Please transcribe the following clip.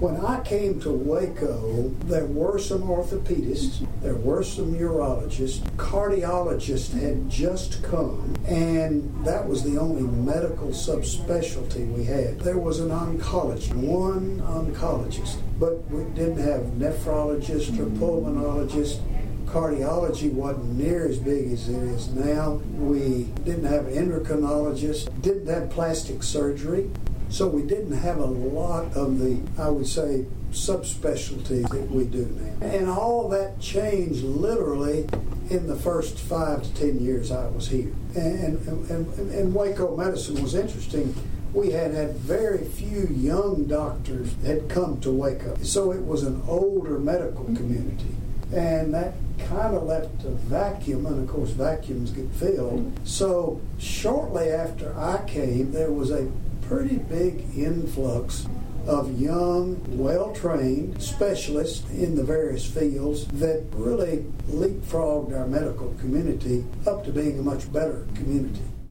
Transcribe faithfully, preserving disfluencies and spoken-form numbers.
When I came to Waco, there were some orthopedists, there were some neurologists, cardiologists had just come, and that was the only medical subspecialty we had. There was an oncologist, one oncologist, but we didn't have nephrologist or pulmonologist. Cardiology wasn't near as big as it is now. We didn't have endocrinologists, didn't have plastic surgery. So we didn't have a lot of the, I would say, subspecialties that we do now. And all that changed literally in the first five to ten years I was here. And, and, and, and Waco medicine was interesting. We had had very few young doctors that had come to Waco. So it was an older medical community. And that kind of left a vacuum, and of course vacuums get filled. So shortly after I came, there was a pretty big influx of young, well-trained specialists in the various fields that really leapfrogged our medical community up to being a much better community.